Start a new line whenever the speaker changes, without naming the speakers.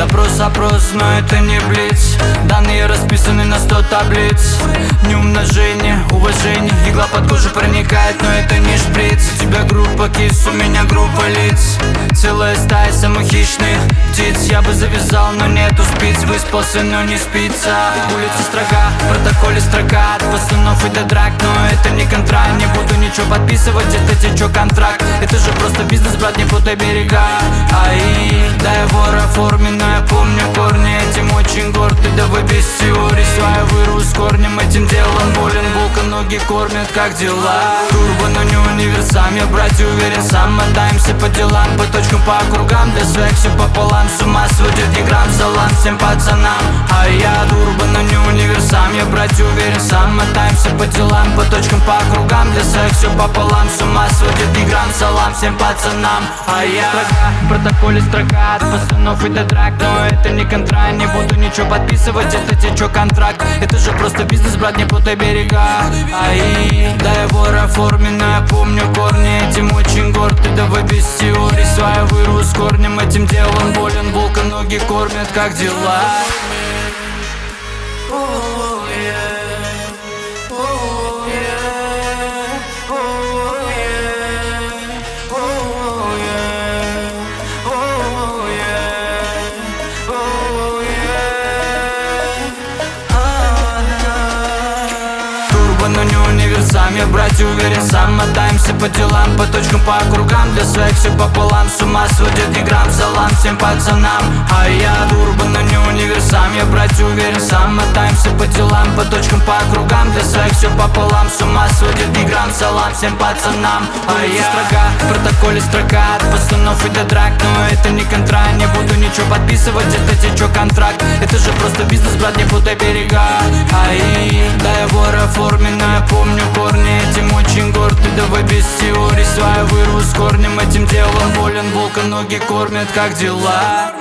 Опрос, но это не блиц. Данные расписаны на 100 таблиц. Не умножение, уважение. Игла под кожу проникает, но это не шприц. У тебя группа кис, у меня группа лиц. Целая стая самых хищных птиц. Я бы завязал, но нету спиц. Выспался, но не спится. Улица строга, в протоколе строка. От пацанов и до драк, но это не контракт. Не буду ничего подписывать, это течет контракт. Это же просто бизнес, брат, не путай берега. Ай, да я вор оформлен, но я помню корни. Этим очень горд, и давай без теорий. Свою вырву с корнем, этим делом болен. Волка ноги кормят, как дела? Турбо, но не универсам, я, брать, уверен, сам. Мотаемся по делам, по точкам, по округам. Для своих все пополам, с ума сводит не грамм. Салам всем пацанам. А я турбо, но не универсам, я, брать, уверен, сам. Мотаемся по делам, по точкам, по округам. Для своих все пополам, с ума сводит не грамм. Салам всем пацанам. А я в протоколе строка. От пацанов и до драк, но это не контракт. Не буду ничего подписывать, это течет контракт. Это же просто бизнес, брат, не путай берега. Ай, да я вор оформлен, но я помню корни. Этим очень горд, и давай без теорий. Свою вырву с корнем, этим делом болен. Волка ноги кормят, как дела? Но не универсам, я, брать, уверен, сам. Мотаемся по делам, по точкам, по округам. Для своих все пополам, с ума сводит не грамм. Салам всем пацанам. А я турбо, но не универсам, я, брать, уверен, сам. Мотаемся по делам, по точкам, по округам. Для своих все пополам, с ума сводит не грамм. Салам всем пацанам. А я строга, в протоколе строка. От пацанов и до драк, но это не контракт. Не буду ничего подписывать, это течет контракт. Это же просто бизнес, брат, не путай берега. Ай, да я вор оформлен, но я помню корни. Этим очень горд, и давай без теорий. Свою вырву с корнем, этим делом болен. Волка ноги кормят, как дела?